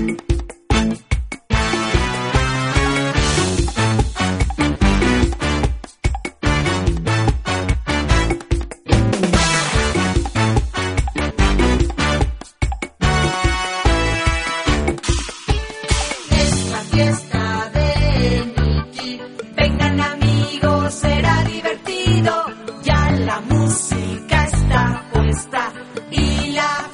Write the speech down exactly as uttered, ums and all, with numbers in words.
Fiesta de Nicky, vengan amigos, será divertido, ya la música está puesta y la